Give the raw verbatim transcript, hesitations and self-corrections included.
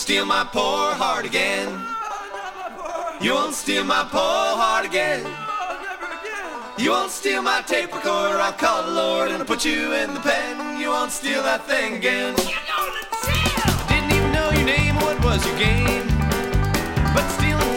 steal my poor heart again. You won't steal my poor heart again. You won't steal my tape recorder. I'll call the Lord and I'll put you in the pen. You won't steal that thing again. I didn't even know your name or what was your game, but stealing